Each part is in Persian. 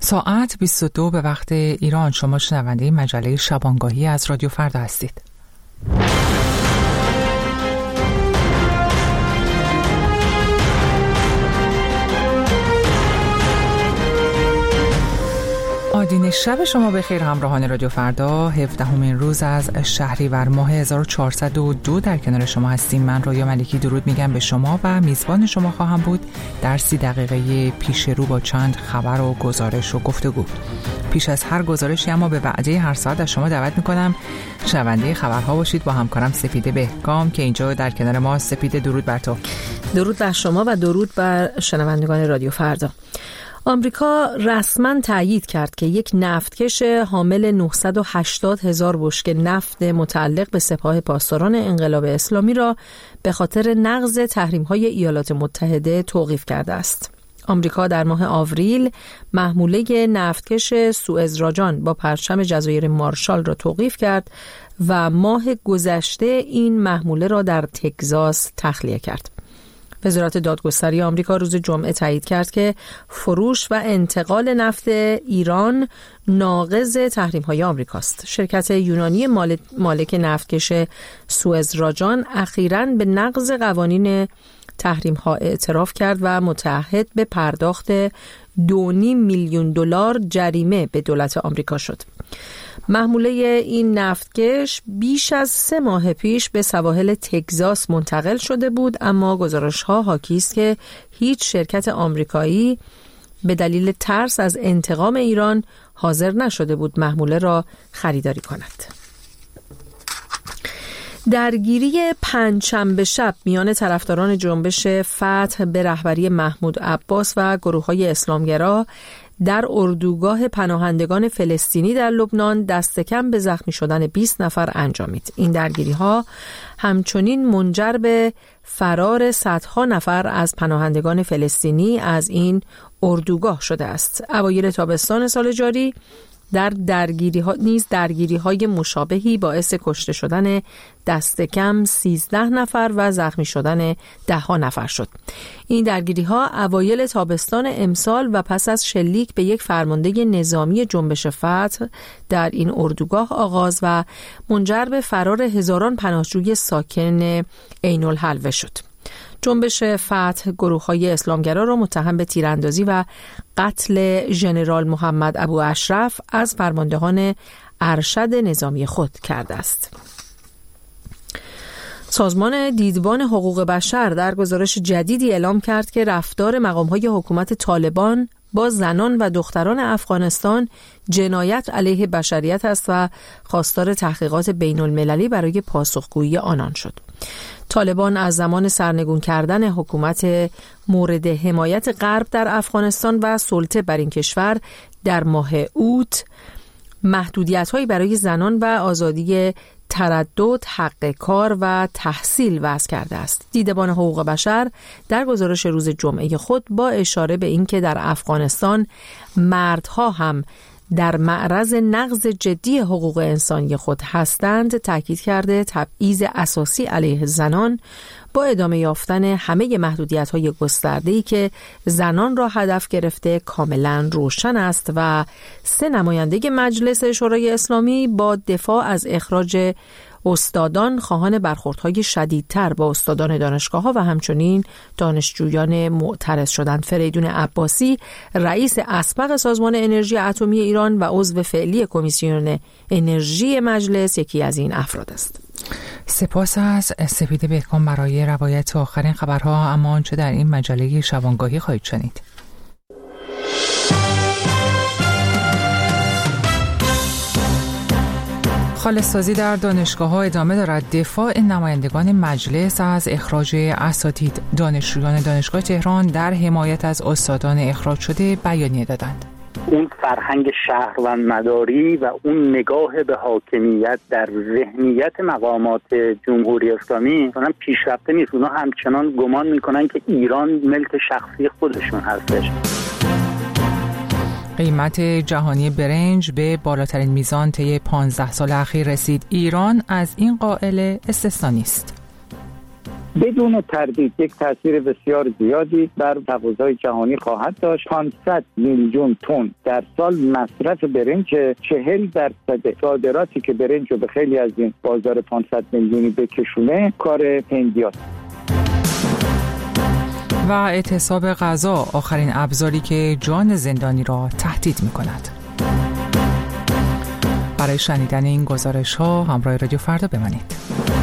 ساعت 22 به وقت ایران. شما شنونده مجله شبانگاهی از رادیو فردا هستید. آدین شب شما بخیر همراهان رادیو فردا. 17مین روز از شهریور ماه 1402 در کنار شما هستیم. من رویا ملکی درود میگم به شما و میزبان شما خواهم بود در 30 دقیقه پیش رو با چند خبر و گزارش و گفتگو. پیش از هر گزارشی اما به وعده هر ساعت از شما دعوت میکنم شنونده خبرها باشید با همکارم سپیده بهگام که اینجا در کنار ما. سپیده درود بر تو. درود بر شما و درود بر شنوندگان رادیو فردا. آمریکا رسما تأیید کرد که یک نفتکش حامل 980,000 بشکه نفت متعلق به سپاه پاسداران انقلاب اسلامی را به خاطر نقض تحریم‌های ایالات متحده توقیف کرده است. آمریکا در ماه آوریل محموله نفتکش سوئزراجان با پرچم جزایر مارشال را توقیف کرد و ماه گذشته این محموله را در تگزاس تخلیه کرد. وزارت دادگستری آمریکا روز جمعه تایید کرد که فروش و انتقال نفت ایران ناقض تحریم‌های آمریکاست. شرکت یونانی مالک نفتکش سوئزراجان اخیراً به نقض قوانین تحریم‌ها اعتراف کرد و متعهد به پرداخت $2.5 میلیون جریمه به دولت آمریکا شد. محموله این نفتکش بیش از 3 ماه پیش به سواحل تگزاس منتقل شده بود، اما گزارش‌ها حاکی است که هیچ شرکت آمریکایی به دلیل ترس از انتقام ایران حاضر نشده بود محموله را خریداری کند. درگیری پنجشنبه شب میان طرفداران جنبش فتح به رهبری محمود عباس و گروه‌های اسلامگرا در اردوگاه پناهندگان فلسطینی در لبنان دست کم به زخمی شدن 20 نفر انجامید. این درگیری‌ها همچنین منجر به فرار صدها نفر از پناهندگان فلسطینی از این اردوگاه شده است. اوایل تابستان سال جاری در درگیری‌های مشابهی باعث کشته شدن دست کم 13 نفر و زخمی شدن 10 نفر شد. این درگیری‌ها اوایل تابستان امسال و پس از شلیک به یک فرمانده نظامی جنبش فتح در این اردوگاه آغاز و منجر به فرار هزاران پناهجوی ساکن عین الحلوه شد. جنبش فتح گروه‌های اسلامگرا را متهم به تیراندازی و قتل ژنرال محمد ابو اشرف از فرماندهان ارشد نظامی خود کرده است. سازمان دیدبان حقوق بشر در گزارش جدیدی اعلام کرد که رفتار مقام‌های حکومت طالبان با زنان و دختران افغانستان جنایت علیه بشریت است و خواستار تحقیقات بین‌المللی برای پاسخگویی آنان شد. طالبان از زمان سرنگون کردن حکومت مورد حمایت غرب در افغانستان و سلطه بر این کشور در ماه اوت محدودیت‌هایی برای زنان و آزادی تردد، حق کار و تحصیل وضع کرده است. دیدبان حقوق بشر در گزارش روز جمعه خود با اشاره به اینکه در افغانستان مردها هم در معرض نقض جدی حقوق انسانی خود هستند تاکید کرده تبعیض اساسی علیه زنان با ادامه یافتن همه محدودیت‌های گسترده‌ای که زنان را هدف گرفته کاملا روشن است و 3 نماینده مجلس شورای اسلامی با دفاع از اخراج استادان خواهان برخوردهای شدیدتر با استادان دانشگاه‌ها و همچنین دانشجویان معترض شدند. فریدون عباسی رئیس اسبق سازمان انرژی اتمی ایران و عضو فعلی کمیسیون انرژی مجلس یکی از این افراد است. سپاس از سپیده بهگام برای روایت آخرین خبرها. اما آنچه در این مجله شبانگاهی خواهید شنید. خالص‌سازی در دانشگاه‌ها ادامه دارد. دفاع نمایندگان مجلس از اخراج اساتید. دانشجویان دانشگاه تهران در حمایت از استادان اخراج شده بیانیه دادند. اون فرهنگ شهروندمداری و اون نگاه به حاکمیت در ذهنیت مقامات جمهوری اسلامی اصلا پیشرفته نیست. اونا همچنان گمان میکنن که ایران ملک شخصی خودشون هستش. قیمت جهانی برنج به بالاترین میزان طی 15 سال اخیر رسید. ایران از این قاعده استثنا نیست. بدون تردید یک تاثیر بسیار زیادی بر تقاضای جهانی خواهد داشت. 500 میلیون تن در سال مصرف برنج، 40% صادراتی که برنج رو به خیلی از این بازار 500 میلیونی بکشونه کار هندیاست. و اعتصاب غذا آخرین ابزاری که جان زندانی را تهدید می‌کند. برای شنیدن این گزارش‌ها همراه رادیو فردا بمانید.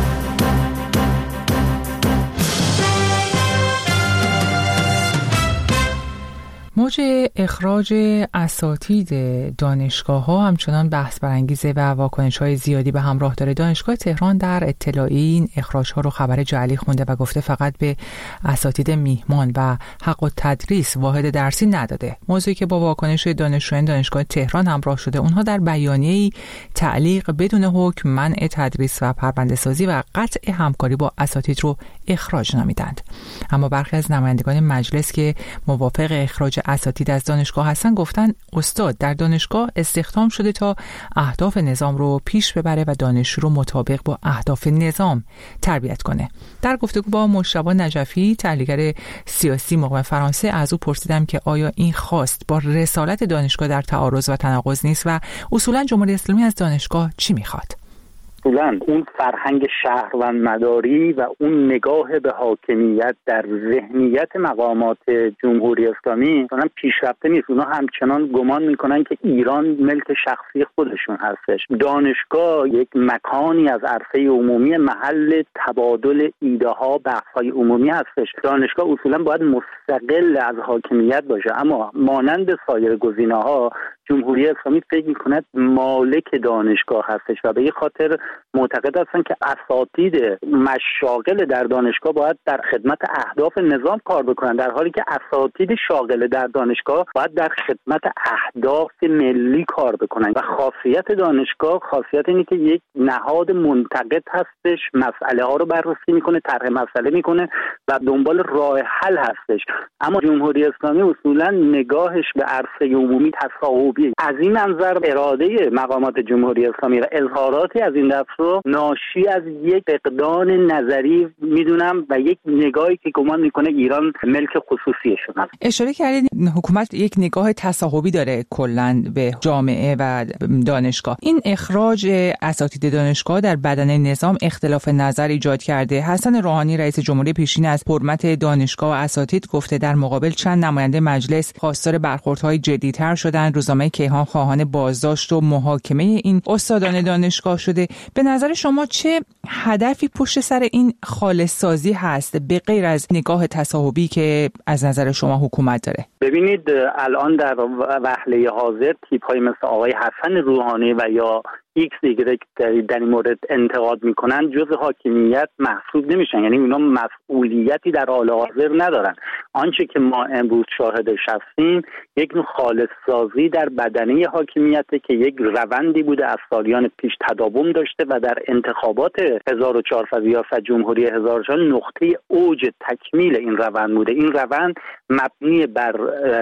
موج اخراج اساتید دانشگاه‌ها همچنان بحث برانگیزه و واکنش‌های زیادی به همراه داره. دانشگاه تهران در اطلاعی این اخراج‌ها رو خبر جعلی خونده و گفته فقط به اساتید میهمان و حق التدریس واحد درسی نداده. موضوعی که با واکنش دانشجویان دانشگاه تهران همراه شده. اونها در بیانیه‌ای تعلیق بدون حکم، منع تدریس و پرونده‌سازی و قطع همکاری با اساتید رو اخراج نامیدند. اما برخی از نمایندگان مجلس که موافق اخراج اساتید از دانشگاه هستن گفتن استاد در دانشگاه استخدام شده تا اهداف نظام رو پیش ببره و دانشجو رو مطابق با اهداف نظام تربیت کنه. در گفتگو با مجتبی نجفی تحلیلگر سیاسی مقیم فرانسه از او پرسیدم که آیا این خواست با رسالت دانشگاه در تعارض و تناقض نیست و اصولا جمهوری اسلامی از دانشگاه چی میخواد؟ اصولاً اون فرهنگ شهروندمداری و اون نگاه به حاکمیت در ذهنیت مقامات جمهوری اسلامی اصلا پیشرفته نیست. اونا همچنان گمان میکنن که ایران ملک شخصی خودشون هستش. دانشگاه یک مکانی از عرصه عمومی، محل تبادل ایده ها، بحث های عمومی هستش. دانشگاه اصولاً باید مستقل از حاکمیت باشه، اما مانند سایر گزینه‌ها جمهوری اسلامی فکر میکند مالک دانشگاه هستش و به این خاطر معتقد هستن که اساتید مشاغل در دانشگاه باید در خدمت اهداف نظام کار بکنن، در حالی که اساتید شاغل در دانشگاه باید در خدمت اهداف ملی کار بکنن. و خاصیت دانشگاه خاصیت اینه که یک نهاد منتقد هستش، مسئله ها رو بررسی میکنه، طرح مسئله میکنه و دنبال راه حل هستش. اما جمهوری اسلامی اصولا نگاهش به عرصه عمومی تصاحبی. از این منظر اراده مقامات جمهوری اسلامی و اظهاراتی از این دست رو ناشی از یک فقدان نظری میدونم و یک نگاهی که گمان میکنه ایران ملک خصوصیشون هست. اشاره کردید حکومت یک نگاه تصاحبی داره کلاً به جامعه و دانشگاه. این اخراج اساتید دانشگاه در بدنه نظام اختلاف نظر ایجاد کرده. حسن روحانی رئیس جمهوری پیشین از حرمت دانشگاه و اساتید گفته در مقابل چند نماینده مجلس خواستار برخوردهای جدی‌تر شدن. روزنامه کیهان خواهان بازداشت و محاکمه این استادان دانشگاه شده. به نظر شما چه هدفی پشت سر این خالص سازی هست به غیر از نگاه تصاحبی که از نظر شما حکومت داره؟ ببینید الان در وهله حاضر تیپ‌های مثل آقای حسن روحانی و یا ایکس دیگه در این مورد انتقاد میکنن جز حاکمیت محسوب نمیشن، یعنی اونا مسئولیتی در حال حاضر ندارن. آنچه که ما امروز شاهدش هستیم یک نوع خالص سازی در بدنه حاکمیته که یک روندی بوده از سالیان پیش تداوم داشته و در انتخابات 1400 ریاست جمهوری 1400 نقطه اوج تکمیل این روند بوده. این روند مبنی بر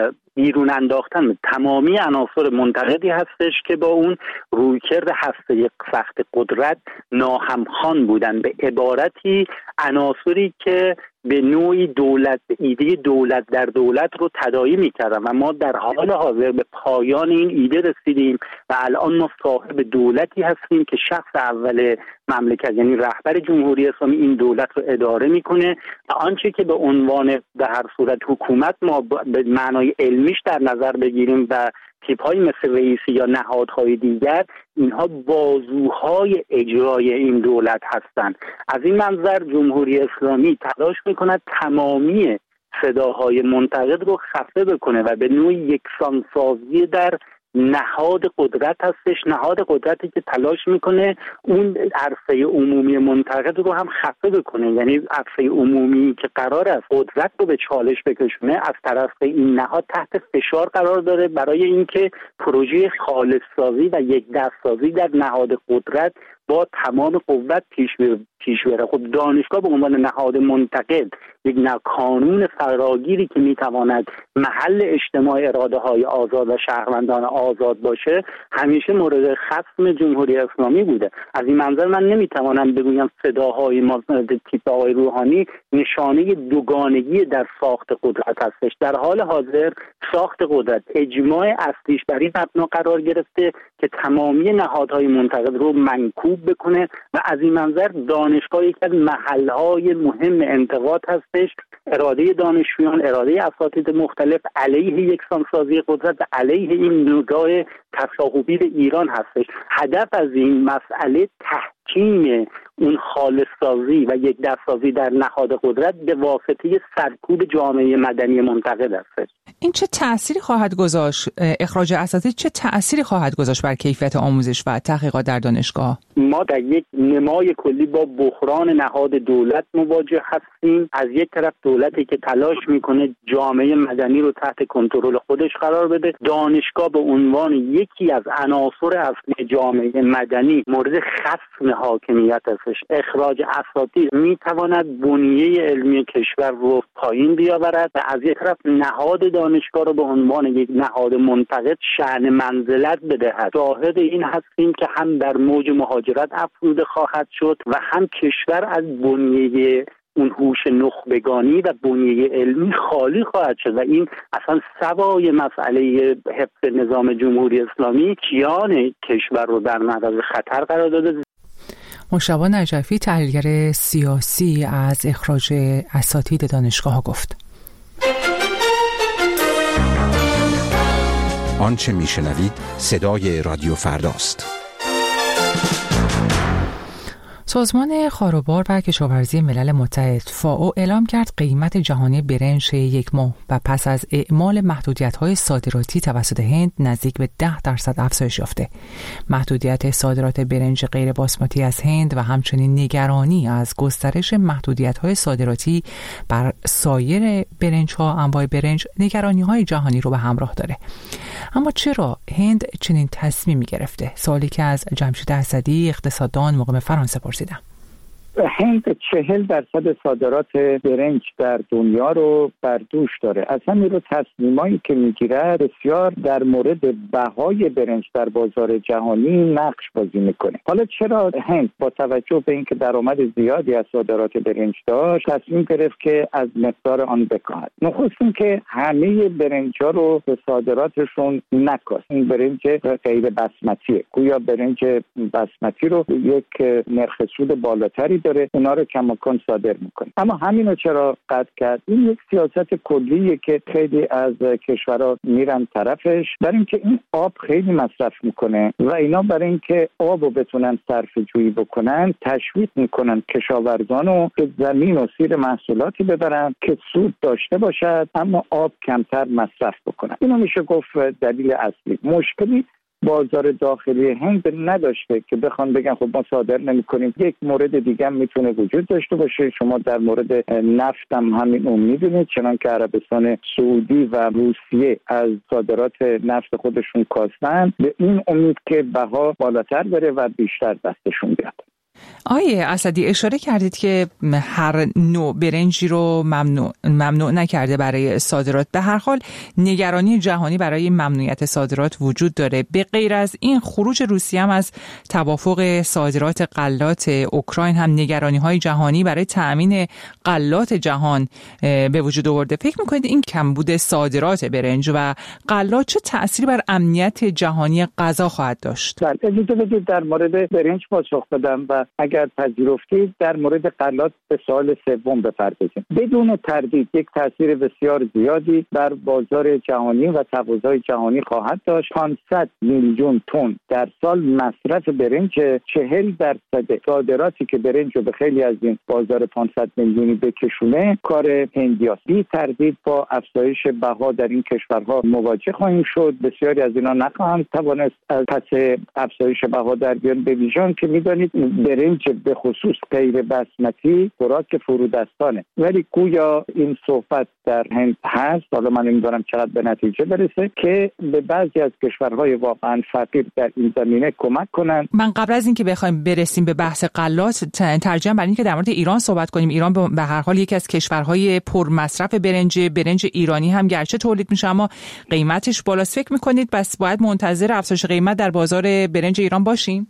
بیرون انداختن تمامی عناصر منتقدی هستش که با اون رویکرد هسته سخت قدرت ناهمخوان بودن، به عبارتی عناصری که به نوعی دولت، ایده دولت در دولت رو تداعی می‌کردن و ما در حال حاضر به پایان این ایده رسیدیم و الان ما صاحب دولتی هستیم که شخص اول مملکت یعنی رهبر جمهوری اسلامی این دولت رو اداره میکنه و آنچه که به عنوان به هر صورت حکومت ما به معنای علمیش در نظر بگیریم و تیپ‌های مثل رئیسی یا نهادهای دیگر، اینها بازوهای اجرای این دولت هستند. از این منظر جمهوری اسلامی تلاش میکند تمامی صداهای منتقد رو خفه بکنه و به نوعی یکسانسازی در نهاد قدرت هستش، نهاد قدرتی که تلاش میکنه اون عرصه عمومی منتقد رو هم خفه بکنه، یعنی عرصه عمومی که قرار است قدرت رو به چالش بکشونه از طرف این نهاد تحت فشار قرار داره برای اینکه پروژه خالص سازی و یک دست سازی در نهاد قدرت با تمام قوت پیش بره. خب دانشگاه به عنوان نهاد منتقد یک کانون فراگیری که میتواند محل اجتماع اراده های آزاد و شهروندان آزاد باشه همیشه مورد خصم جمهوری اسلامی بوده. از این منظر من نمیتوانم بگویم صداهای ما تیپ آقای روحانی نشانه دوگانگی در ساخت قدرت هستش. در حال حاضر ساخت قدرت اجماع اصلیش بر این مبنا قرار گرفته که تمامی نهادهای منتقد رو منکوب بکنه و از این منظر دانشگاه یک از محلهای مهم انتقاد هستش. اراده دانشجویان، اراده اساتید مختلف علیه یکسانسازی قدرت و علیه این نگاه تشاهبی به ایران هستش. هدف از این مسئله تحکیم اون خالص‌سازی و یک دست‌سازی در نهاد قدرت به واسطه سرکوب جامعه مدنی منتقد است. این چه تأثیری خواهد گذاشت؟ اخراج اساتید چه تأثیری خواهد گذاشت بر کیفیت آموزش و تحقیقات در دانشگاه؟ ما در یک نمای کلی با بحران نهاد دولت مواجه هستیم. از یک طرف دولتی که تلاش میکنه جامعه مدنی رو تحت کنترل خودش قرار بده، دانشگاه به عنوان یکی از عناصر اصلی جامعه مدنی مورد خصم حاکمیت است. اخراج اساتید میتواند بنیه علمی کشور رو پایین بیاورد و از یک طرف نهاد دانشگاه رو به عنوان یک نهاد منتقد شأن منزلت بدهد. شاهد این هستیم که هم در موج مهاجرت افزوده خواهد شد و هم کشور از بنیه اون هوش نخبگانی و بنیه علمی خالی خواهد شد و این اصلا سوای مسئله حفظ نظام جمهوری اسلامی کیان کشور رو در معرض خطر قرار داده. مجتبی نجفی تحلیلگر سیاسی از اخراج اساتید دانشگاه گفت. آنچه میشنوید صدای رادیو فرداست. سازمان خاروبار و کشاورزی ملل متحد فائو اعلام کرد قیمت جهانی برنج یک ماه و پس از اعمال محدودیت‌های صادراتی توسط هند نزدیک به 10% افزایش یافته. محدودیت صادرات برنج غیر باسمتی از هند و همچنین نگرانی از گسترش محدودیت‌های صادراتی بر سایر برنج‌ها، انواع برنج، نگرانی‌های جهانی رو به همراه داره. اما چرا هند چنین تصمیمی گرفته؟ سوالی که از جمشید اسدی اقتصاددان مقیم فرانسه پرسیدم. هند 40% صادرات برنج در دنیا رو بر دوش داره. اصلا این رو تصمیمایی که میگیره بسیار در مورد بهای برنج در بازار جهانی نقش بازی میکنه. حالا چرا هند با توجه به اینکه درآمد زیادی از صادرات برنج داشت تصمیم گرفت که از مقدار آن بکاهد؟ نخست اینکه همه برنج‌ها رو به صادراتشون نکاست. این برنج غیر بسمتیه. گویا برنج بسمتی رو یک نرخ سود بالاتری داره، اونا رو کماکان صادر میکنه. اما همینو چرا قطع کرد؟ این یک سیاست کلیه که خیلی از کشورها میرن طرفش، برای اینکه این آب خیلی مصرف میکنه و اینا برای اینکه آبو بتونن صرفه جویی بکنن تشویق میکنن کشاورزانو که زمین و زیر محصولاتی ببرن که سود داشته باشد اما آب کمتر مصرف بکنن. اینو میشه گفت دلیل اصلی. مشکلی بازار داخلی هند نداشته که بخوان بگن خب ما صادر نمی‌کنیم. یک مورد دیگه هم میتونه وجود داشته باشه. شما در مورد نفت هم همین اون میدونید، چنانکه عربستان سعودی و روسیه از صادرات نفت خودشون کاستن به این امید که بها بالاتر بره و بیشتر دستشون بیاد. آیه اسدی اشاره کردید که هر نوع برنجی رو ممنوع نکرده برای صادرات. به هر حال نگرانی جهانی برای ممنوعیت صادرات وجود داره. به غیر از این خروج روسیه هم از توافق صادرات غلات اوکراین هم نگرانی‌های جهانی برای تأمین غلات جهان به وجود آورده. فکر می‌کنید این کمبود صادرات برنج و غلات چه تأثیری بر امنیت جهانی غذا خواهد داشت؟ بله، اجازه بدید در مورد برنج پاسخ بدم و اگر پذیرفتید در مورد غلات به سوال سوم بپردازیم. بدون تردید یک تاثیر بسیار زیادی بر بازار جهانی و تقاضای جهانی خواهد داشت. 500 میلیون تن در سال مصرف برنج، 40% صادراتی که برنج رو به خیلی از این بازار 500 میلیونی بکشونه کار هندیاست. بی تردید با افزایش بها در این کشورها مواجه خواهیم شد. بسیاری از اینا نخواهند توانست از پس افزایش بها در بیان، به ویژه که می‌دانید برنج به خصوص غیر بسمتی خوراک فرودستانه، ولی گویا این صحبت در هند هست، حالا من نمیدونم چقدر به نتیجه برسه، که به بعضی از کشورهای واقعا فقیر در این زمینه کمک کنن. من قبل از اینکه بخوایم برسیم به بحث غلات ترجمه برای اینکه در مورد ایران صحبت کنیم، ایران به هر حال یکی از کشورهای پرمصرف برنج ایرانی هم گرچه تولید میشه اما قیمتش بالاست. فکر میکنید بس باید منتظر افزایش قیمت در بازار برنج ایران باشیم؟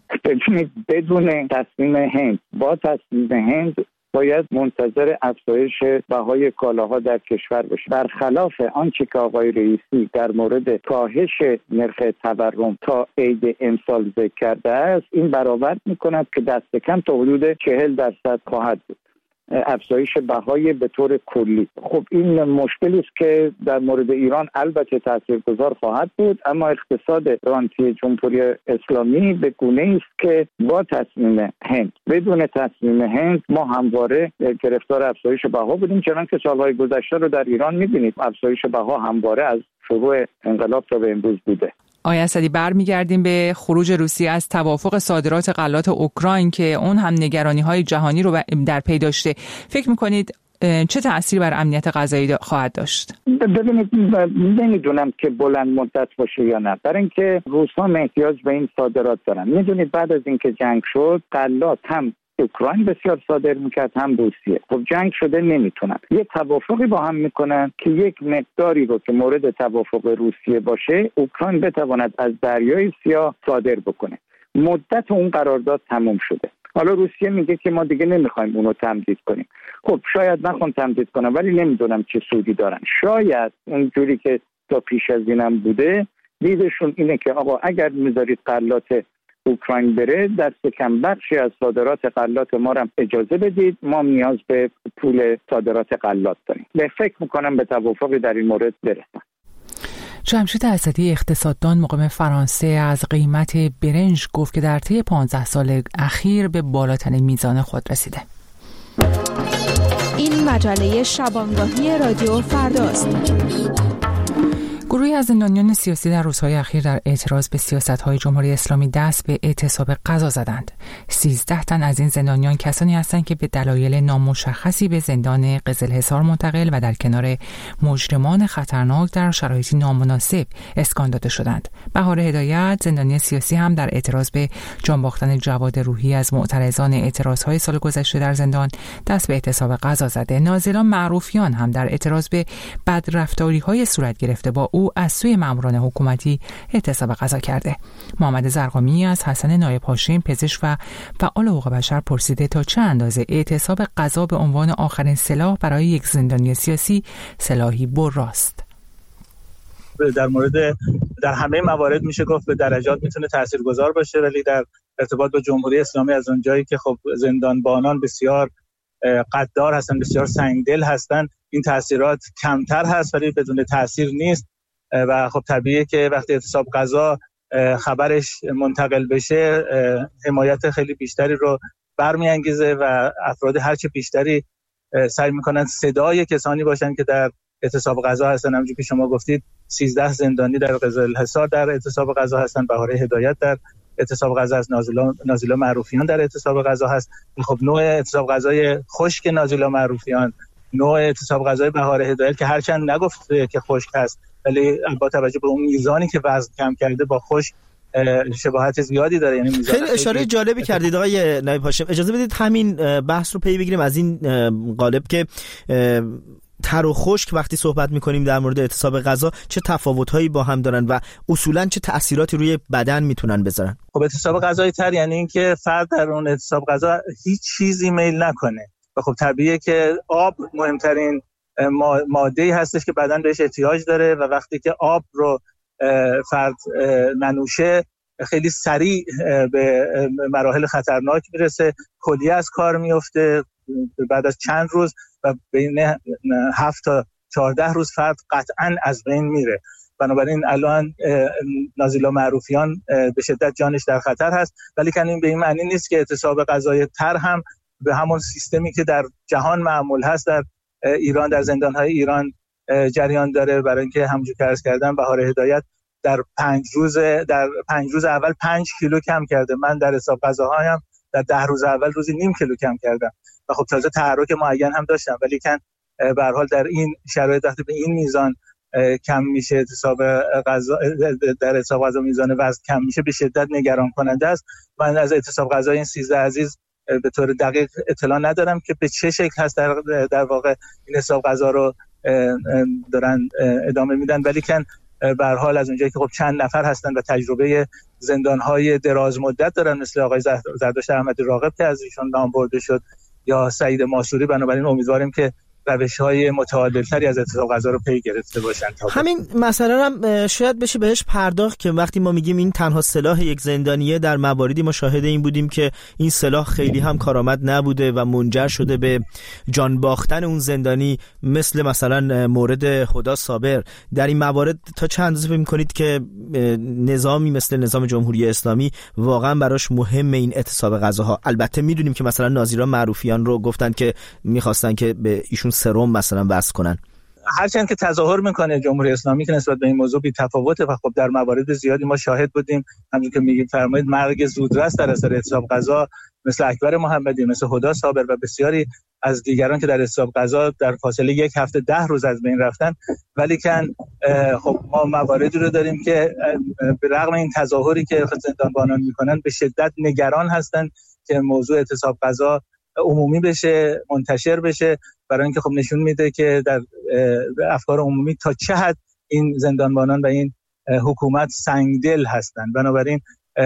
بدون تصمیم هند، با تصمیم هند باید منتظر افزایش بهای کالاها در کشور باشه. برخلاف آنچه که آقای رئیسی در مورد کاهش نرخ تورم تا عید امسال ذکر کرده است، این برآورد می‌کند که دست کم تا حدود 40% خواهد بود افزایش بهای به طور کلی. خب این مشکلی است که در مورد ایران البته تاثیرگذار خواهد بود، اما اقتصاد رانتی جمهوری اسلامی به گونه‌ای است که با تصمیم هند، بدون تصمیم هند ما همواره گرفتار افزایش بها بودیم، چنانکه سالهای گذشته رو در ایران می‌بینید افزایش بها همواره از شروع انقلاب تا به امروز بوده. آقای اسدی، برمیگردیم به خروج روسیه از توافق صادرات غلات اوکراین که اون هم نگرانی‌های جهانی رو در پی داشته. فکر می‌کنید چه تأثیری بر امنیت غذایی خواهد داشت؟ ببینید، نمیدونم که بلند مدت باشه یا نه، برای اینکه روس‌ها احتیاج به این صادرات دارن. میدونید بعد از اینکه جنگ شد غلات هم اوکراین بسیار صادر میکرد هم روسیه. خب جنگ شده نمیتونن یه توافقی با هم میکنن که یک مقداری رو که مورد توافق روسیه باشه اوکراین بتواند از دریای سیاه صادر بکنه. مدت اون قرارداد تموم شده. حالا روسیه میگه که ما دیگه نمیخوایم اونو تمدید کنیم. خب شاید نخوان تمدید کنن، ولی نمیدونم چه سودی دارن. شاید اونجوری که تا پیش از اینم بوده دیدشون اینه که آقا اگر میذارید غلات اوکراین بره، دست کم بخشی از صادرات غلات ما رو اجازه بدید، ما نیاز به پول صادرات غلات داریم. به فکر میکنم به توافقی در این مورد برسن. جمشید اسدی، اقتصاددان مقیم فرانسه، از قیمت برنج گفت که در طی 15 سال اخیر به بالاترین میزان خود رسیده. این مجله شبانگاهی رادیو فرداست. گروهی از زندانیان سیاسی در روزهای اخیر در اعتراض به سیاست‌های جمهوری اسلامی دست به اعتصاب غذا زدند. 13 تن از این زندانیان کسانی هستند که به دلایل نامشخصی به زندان قزلحصار منتقل و در کنار مجرمان خطرناک در شرایطی نامناسب اسکان داده شدند. بهار هدایت، زندانی سیاسی، هم در اعتراض به جان باختن جواد روحی از معترضان اعتراض‌های سال گذشته در زندان دست به اعتصاب غذا زده. نازلا معروفیان هم در اعتراض به بدرفتاری‌های صورت گرفته با او از سوی ماموران حکومتی اعتصاب غذا کرده. محمد زرقامی از حسن نایب هاشم، پزشک و فعال حقوق بشر، پرسیده تا چه اندازه اعتصاب غذا به عنوان آخرین سلاح برای یک زندانی سیاسی سلاحی براست. در همه موارد میشه گفت به درجات میتونه تاثیرگذار باشه، ولی در ارتباط با جمهوری اسلامی از اونجایی که خب زندانبانان بسیار قدار هستن، بسیار سنگدل هستن، این تاثیرات کمتر هست ولی بدون تاثیر نیست و خب طبیعیه که وقتی اعتصاب غذا خبرش منتقل بشه حمایت خیلی بیشتری رو برمیانگیزه و افراد هرچه بیشتری سعی میکنن صدای کسانی باشن که در اعتصاب غذا هستن. همونجوری که شما گفتید 13 زندانی در قزلحصار در اعتصاب غذا هستن، بهار هدایت در اعتصاب غذا هست، نازیلا معروفیان در اعتصاب غذا هست. خب نوع اعتصاب غذای خشک نازیلا معروفیان، نوع اعتصاب غذای بهار هدایت که هرچند نگفته که خشک هست ولی با توجه به اون میزانی که وزن کم کرده با خشک شباهت زیادی داره. یعنی خیلی اشاره جالبی کردید آقای نایب هاشم. اجازه بدید همین بحث رو پی بگیریم از این قالب که تر و خشک وقتی صحبت میکنیم در مورد اعتصاب غذا چه تفاوت‌هایی با هم دارن و اصولاً چه تأثیراتی روی بدن میتونن بذارن. خب اعتصاب غذایی تر یعنی اینکه فرد در اون اعتصاب غذا هیچ چیزی میل نکنه و خب طبیعیه که آب مهمترین ماده‌ای هستش که بدن بهش احتیاج داره و وقتی که آب رو فرد ننوشه خیلی سریع به مراحل خطرناک میرسه، کلیه از کار میفته بعد از چند روز و بین 7 تا 14 روز فرد قطعاً از بین میره. بنابراین الان نازیلا معروفیان به شدت جانش در خطر هست، ولی این به این معنی نیست که اعتصاب غذای تر هم به همون سیستمی که در جهان معمول هست در ایران در زندان‌های ایران جریان داره. برای اینکه همونجوری که عرض کردم بهار هدایت در 5 روز اول 5 کیلو کم کرده. من در حساب غذاهایم در 10 روز اول روزی نیم کیلو کم کردم و خب تازه تحرک معین هم داشتم، ولی که به هر حال در این شرایط وقتی به این میزان کم میشه اعتصاب غذا، در اعتصاب غذا میزان وزن کم میشه، به شدت نگران کننده است. من از اعتصاب غذا این 13 عزیز به طور دقیق اطلاع ندارم که به چه شکل هست در واقع این اعتصاب غذا رو دارن ادامه میدن، ولی که به هر حال از اونجایی که خب چند نفر هستن و تجربه زندان‌های دراز مدت دارن، مثل آقای زردشت احمدی راغب که از ایشون نام برده شد یا سعید ماسوری، بنابراین امیدواریم که روش‌های متعادل‌تری از اعتصاب غذا رو پی گرفته باشن. همین مسئله هم شاید بشه بهش پرداخت که وقتی ما میگیم این تنها سلاح یک زندانیه، در مواردی ما شاهد این بودیم که این سلاح خیلی هم کارآمد نبوده و منجر شده به جان باختن اون زندانی، مثلا مورد هدی صابر. در این موارد تا چند اندازه فکر می‌کنید که نظامی مثل نظام جمهوری اسلامی واقعا براش مهمه این اعتصاب غذاها؟ البته میدونیم که مثلا ناظران معروفیان رو گفتن که می‌خواستن که به ایشون سرم مثلا وصل کنن. هرچند که تظاهر میکنه جمهوری اسلامی که نسبت به این موضوع بی تفاوته و خب در موارد زیادی ما شاهد بودیم، همونجوری که میگیم فرمایید مرگ زودرس در اثر اعتصاب غذا، مثل اکبر محمدی، مثل هدی صابر و بسیاری از دیگران که در اعتصاب غذا در فاصله یک هفته 10 روز از بین رفتن. ولی که خب ما مواردی رو داریم که به رغم این تظاهری که زندانبانان میکنن به شدت نگران هستن که موضوع اعتصاب غذا عمومی بشه، منتشر بشه، برای اینکه خب نشون میده که در افکار عمومی تا چه حد این زندانبانان و این حکومت سنگدل هستند. بنابراین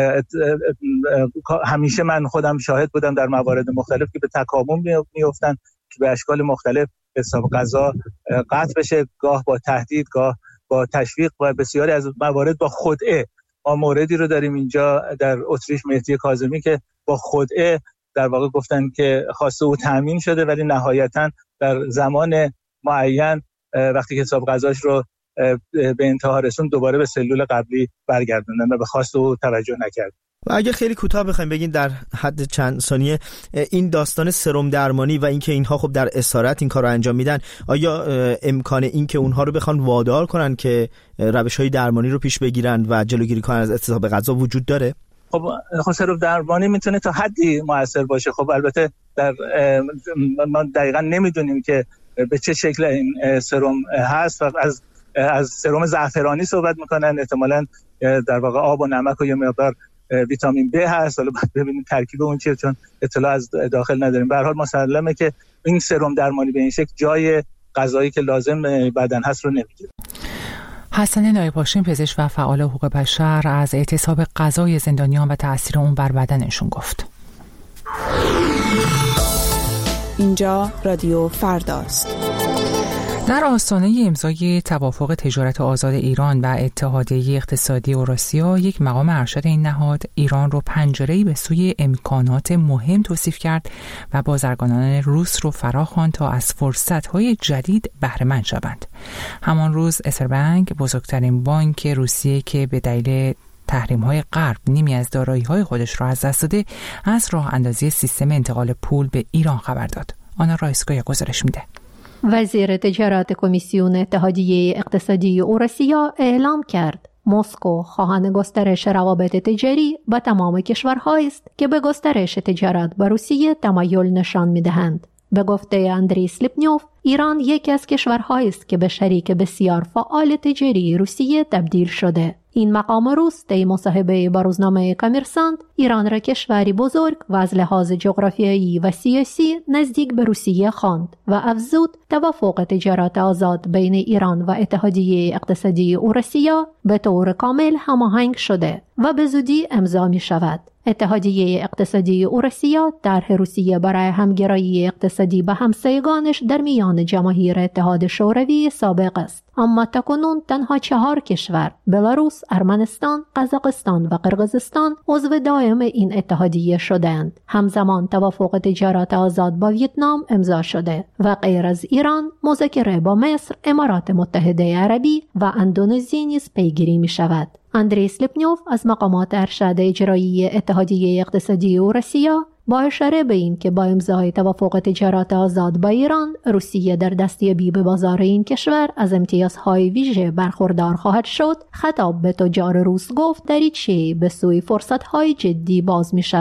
همیشه من خودم شاهد بودم در موارد مختلف که به تکامل میافتن که به اشکال مختلف اعتصاب غذا قطع بشه، گاه با تهدید، گاه با تشویق و بسیاری از موارد با خدعه. ما موردی رو داریم اینجا در اتریش، مهدی کاظمی، که با خدعه در واقع گفتن که خواسته او تامین شده، ولی نهایتاً در زمان معین وقتی که اعتصاب غذاش رو به انتها رسوند دوباره به سلول قبلی برگردوندن و به خواست او توجه نکرد. و اگه خیلی کوتاه بخوایم بگین در حد چند ثانیه، این داستان سرم درمانی و اینکه اینها خب در اسارت این کارو انجام میدن، آیا امکان این که اونها رو بخوان وادار کنن که روش‌های درمانی رو پیش بگیرن و جلوگیری کنن از اعتصاب غذا وجود داره؟ خب سرم درمانی میتونه تا حدی موثر باشه. خب البته ما دقیقاً نمیدونیم که به چه شکل این سرم هست و از سرم زعفرانی صحبت میکنن، احتمالاً در واقع آب و نمک و یه مقدار ویتامین B هست. حالا ببینیم ترکیب اون چیه، چون اطلاع از داخل نداریم. به هر حال مسلمه که این سرم درمانی به این شکل جای غذایی که لازم بدن هست رو نمیگیره. حسن نایب هاشمی، پزشک و فعال حقوق بشر، از اعتصاب غذای زندانیان و تأثیر اون بر بدنشون گفت. اینجا رادیو فرداست. در آستانه امضای توافق تجارت آزاد ایران و اتحادیه اقتصادی اوراسیا، یک مقام ارشد این نهاد ایران رو پنجره‌ای به سوی امکانات مهم توصیف کرد و بازرگانان روس رو فراخواند تا از فرصت‌های جدید بهره مند شوند. همان روز اسربنک، بزرگترین بانک روسیه که به دلیل تحریم‌های غرب نیمی از دارایی‌های خودش را از دست داده، از راه اندازی سیستم انتقال پول به ایران خبر داد. آنا رایسکویا گزارش میده. وزیر تجارت کمیسیون اتحادیه اقتصادی اوراسیا اعلام کرد مسکو خواهان گسترش روابط تجاری با تمام کشورهایی است که به گسترش تجارت با روسیه تمایل نشان می‌دهند. به گفته اندری سلیپنیوف، ایران یکی از کشورهایی است که به شریک بسیار فعال تجاری روسیه تبدیل شده. این مقام روس طی مصاحبه با روزنامه کامرسانت ایران را کشوری بزرگ و از لحاظ جغرافیایی و سیاسی نزدیک به روسیه خواند و افزود توافق تجارت آزاد بین ایران و اتحادیه اقتصادی اوراسیا به طور کامل هماهنگ شده و به زودی امضا می شود. اتحادیه اقتصادی اوراسیا طرح روسیه برای همگرایی اقتصادی با همسایگانش در میان جماهیر اتحاد شوروی سابق است، اما تاکنون تنها 4 کشور، بلاروس، ارمنستان، قزاقستان و قرقیزستان عضو دائم این اتحادیه شدند. همزمان توافق تجارت آزاد با ویتنام امضا شده و غیر از ایران مذاکره با مصر، امارات متحده عربی و اندونزی نیز پیگیری می شود. اندری سلیپنیوف از مقامات ارشد اجرایی اتحادیه اقتصادی اوراسیا با اشاره به این که با امضای توافق تجارت آزاد با ایران، روسیه در دستیابی به بازار این کشور از امتیازهای ویژه برخوردار خواهد شد، خطاب به تجار روس گفت دریچه‌ای به سوی فرصت‌های جدی باز می شود.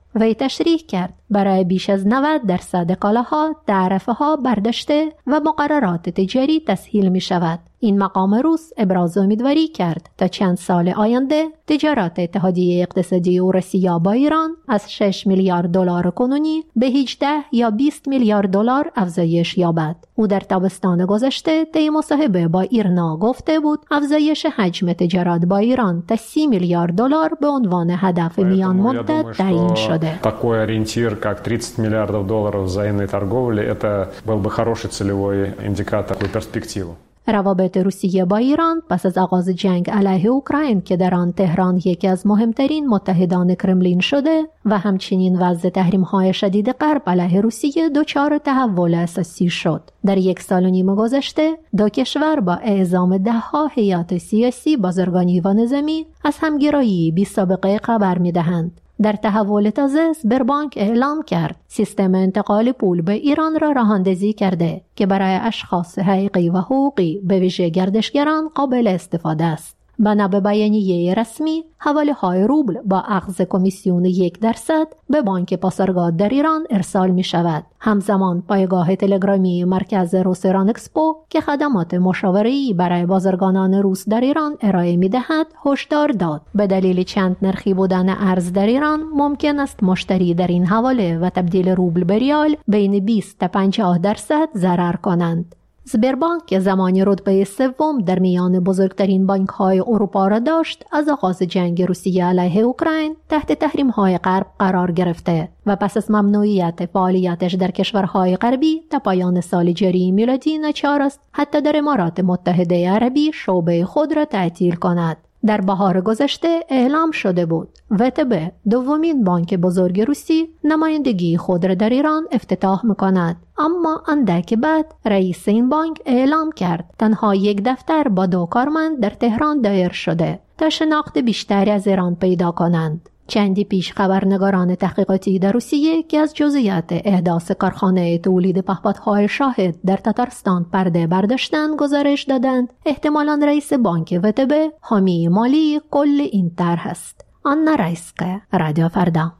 وی تشریح کرد برای بیش از 90% کالاها، تعرفه‌ها، برداشته و مقررات تجاری تسهیل می شود. این مقام روس ابراز امیدواری کرد تا چند سال آینده تجارت اتحادیه اقتصادی اوراسیا با ایران از 6 میلیارد دلار کنونی به 18 یا 20 میلیارد دلار افزایش یابد. او در تابستان گذشته طی مصاحبه با ایرنا گفته بود افزایش حجم تجارت با ایران تا 30 میلیارد دلار به عنوان هدف میان مدت تعیین شده. Такой ориентир, как 30 миллиардов долларов взаимной торговли, это был бы хороший целевой индикатор, перспективу. روابط روسیه با ایران پس از آغاز جنگ علیه اوکراین که در آن تهران یکی از مهمترین متحدان کرملین شده و همچنین وضع تحریم‌های شدید غرب علیه روسیه دچار تحول اساسی شد. در 1 سال و نیم گذشته دو کشور با اعزام 10 هیئات سیاسی، بازرگانی و نظامی از همگرایی بی سابقه خبر می‌دهند. در تحول تازه سبربانک اعلام کرد سیستم انتقال پول به ایران را راه‌اندازی کرده که برای اشخاص حقیقی و حقوقی به ویژه گردشگران قابل استفاده است. بنا به بیانیه رسمی، حواله‌های روبل با اخذ کمیسیون 1% به بانک پاسارگاد در ایران ارسال می شود. همزمان پایگاه تلگرامی مرکز روسران اکسپو که خدمات مشاوره‌ای برای بازرگانان روس در ایران ارائه می دهد، هشدار داد به دلیل چند نرخی بودن ارز در ایران ممکن است مشتری در این حواله و تبدیل روبل به ریال بین 20 تا 50% ضرر کنند. سبربانک که زمانی رتبه 3 در میان بزرگترین بانک‌های اروپا را داشت، از آغاز جنگ روسیه علیه اوکراین تحت تحریم‌های غرب قرار گرفته و پس از ممنوعیت فعالیتش در کشورهای غربی تا پایان سال جاری میلادی ناچار است حتی در امارات متحده عربی شعبه خود را تعطیل کند. در بهار گذشته اعلام شده بود VTB دومین بانک بزرگ روسی نمایندگی خود را در ایران افتتاح می‌کند، اما اندک بعد رئیس این بانک اعلام کرد تنها 1 دفتر با 2 کارمند در تهران دایر شده تا شناخت بیشتری از ایران پیدا کنند. چندی پیش خبرنگاران تحقیقاتی در روسیه که از جزئیات احداث کارخانه تولید پهپادهای شاهد در تتارستان پرده برداشتند گزارش دادند احتمالاً رئیس بانک VTB حامی مالی کل این طرح است. آنا رایسکه، رادیو فردا.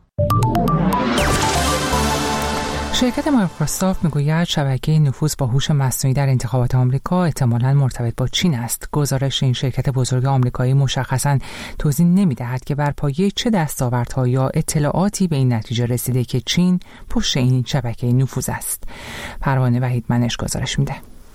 شرکت مایکروسافت میگوید شبکه نفوذ با هوش مصنوعی در انتخابات آمریکا احتمالاً مرتبط با چین است. گزارش این شرکت بزرگ آمریکایی مشخصاً توضیح نمی‌دهد که بر پایه چه دستاوردها یا اطلاعاتی به این نتیجه رسیده که چین پشت این شبکه نفوذ است. پروانه وحیدمنش گزارش میده.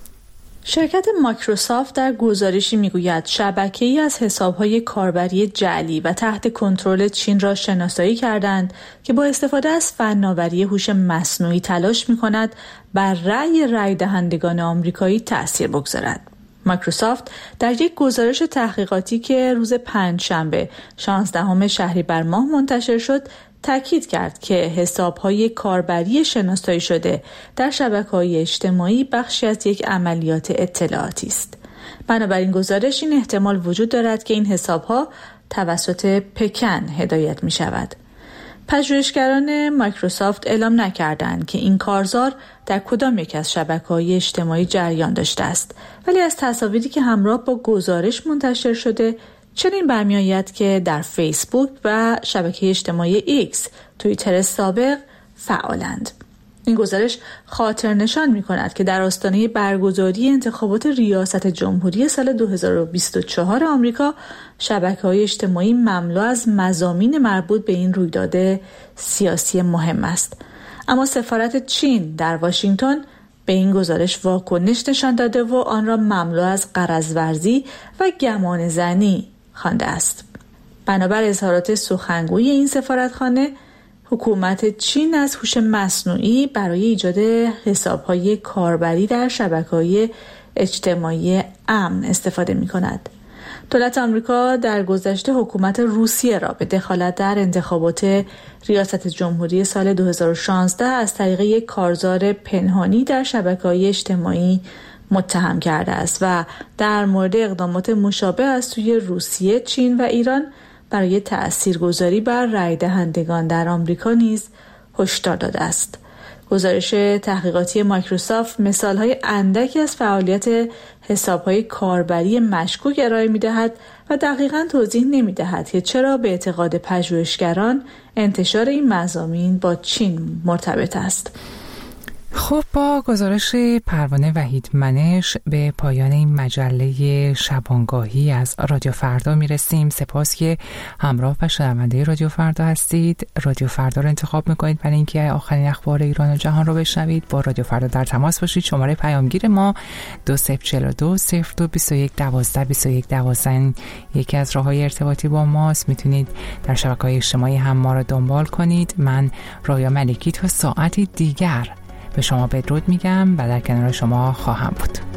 شرکت مایکروسافت در گزارشی میگوید شبکه‌ای از حساب‌های کاربری جعلی و تحت کنترل چین را شناسایی کردند که با استفاده از فناوری هوش مصنوعی تلاش می‌کند بر رأی دهندگان آمریکایی تأثیر بگذارد. مایکروسافت در یک گزارش تحقیقاتی که روز پنجشنبه 16 شهریور ماه منتشر شد تاکید کرد که حساب‌های کاربری شناسایی شده در شبکه‌های اجتماعی بخشی از یک عملیات اطلاعاتی است. بنابراین گزارش این احتمال وجود دارد که این حساب‌ها توسط پکن هدایت می‌شود. پژوهشگران مایکروسافت اعلام نکردند که این کارزار در کدام یک از شبکه‌های اجتماعی جریان داشته است، ولی از تصاویری که همراه با گزارش منتشر شده چنین برمی‌آید که در فیسبوک و شبکه اجتماعی ایکس توییتر سابق فعالند. این گزارش خاطر نشان می‌کند که در آستانه برگزاری انتخابات ریاست جمهوری سال 2024 آمریکا شبکه‌های اجتماعی مملو از مضامین مربوط به این رویداد سیاسی مهم است. اما سفارت چین در واشنگتن به این گزارش واکنش نشان داده و آن را مملو از غرض‌ورزی و گمان زنی خوانده است. بنابر اظهارات سخنگوی این سفارتخانه، حکومت چین از هوش مصنوعی برای ایجاد حساب‌های کاربری در شبکه‌های اجتماعی امن استفاده می‌کند. دولت آمریکا در گذشته حکومت روسیه را به دخالت در انتخابات ریاست جمهوری سال 2016 از طریق یک کارزار پنهانی در شبکه‌های اجتماعی متهم کرده است و در مورد اقدامات مشابه از سوی روسیه، چین و ایران برای تأثیرگذاری بر رای دهندگان در آمریکا نیز هشدار داده است. گزارش تحقیقاتی مایکروسافت مثال‌های اندکی از فعالیت حساب‌های کاربری مشکوک ارائه می‌دهد و دقیقاً توضیح نمی‌دهد که چرا به اعتقاد پژوهشگران انتشار این مضامین با چین مرتبط است. خب با گزارش پروانه وحید منش به پایان این مجله شبانگاهی از رادیو فردا میرسیم. سپاس که همراه و شنونده رادیو فردا هستید. رادیو فردا رو انتخاب میکنید برای اینکه آخرین اخبار ایران و جهان رو بشنوید. با رادیو فردا در تماس باشید. شماره پیامگیر ما 2042 0221 12 21 12 یکی از راههای ارتباطی با ماست. میتونید در شبکه‌های اجتماعی هم ما رو دنبال کنید. من رایا ملکی تا ساعتی دیگر به شما بدرود میگم و در کنار شما خواهم بود.